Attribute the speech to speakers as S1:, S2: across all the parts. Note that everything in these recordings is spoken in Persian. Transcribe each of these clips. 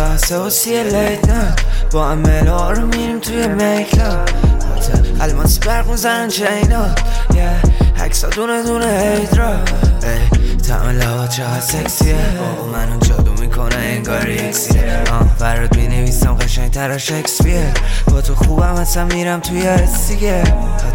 S1: ساعت 3 لیت نه با هم ملا رو میریم توی میکلا الماسی برق میزنن چینا عکسا دونه دونه هیدرا طعم لحات چقدر سکسیه بابا منو جادو میکنه انگار یکسیره برات مینویسم قشنگ تر از شکسپیر با تو خوبم اصلا میرم توی رسیگه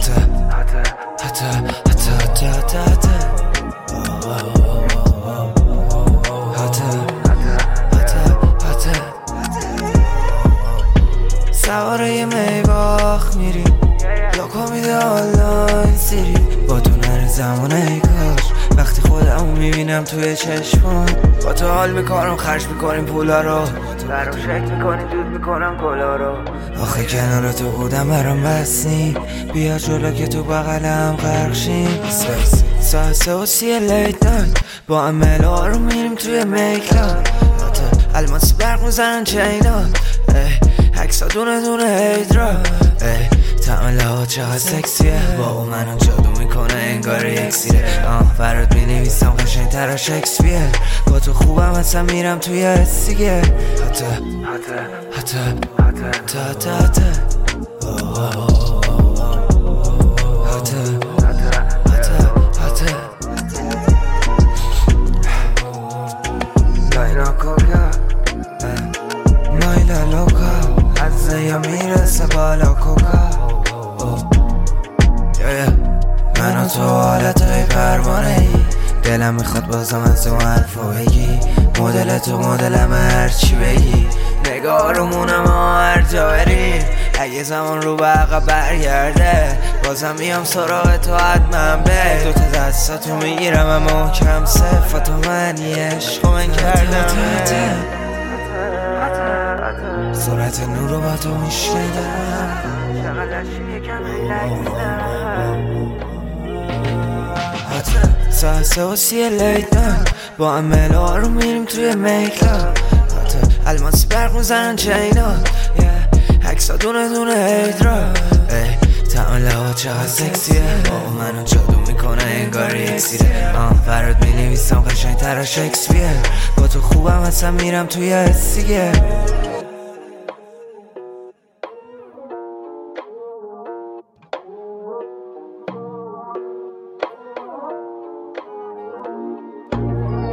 S1: سواره یه میباخ میریم لاکا میده آنلاین سیری با تو نره زمانه کاش وقتی خودمو میبینم توی چشمان با تو حال میکنم خرج میکنیم پولا رو برام شک میکنیم دود میکنم کلا رو آخه کنار تو بودم برام بس نی بیا جلو که تو بغلم غرق شیم ساعت 3 لیت نایت با هم ملا رو میریم توی میکلا الماسی برق میزنن چینا عکسا دونه دونه هیدرا طعم لحات چقدر سکسیه بابا منو جادو میکنه انگار یکسیره برات مینویسم قشنگ تر از شکسپیر با تو خوبم اصلا میرم توی رسیگه مایلا لوکا از یا میرسه بالا کوکا من و تو حالتهای پروانه ای دلم میخواد بازم از اون حرفو بگی مدل تو مدلم هرچی بگی نگاه رو مونم هر جا بریم اگه زمان رو به عقب برگرده بازم میام سراغ تو حتما به دوتا دستاتو میگیرم اما محکم صفتو من یه عشق من کردم سرعت نور رو با تو میشنیدم ساعت 3 لیت نه با هم ملا رو میریم توی میکلا الماسی برق میزنن چینا عکسا دونه دونه هیدرا طعم لحات چقدر سکسیه بابا منو جادو میکنه انگار یکسیره برات مینویسم قشنگ تر از شکسپیر با تو خوبم اصلا میرم توی رسیگه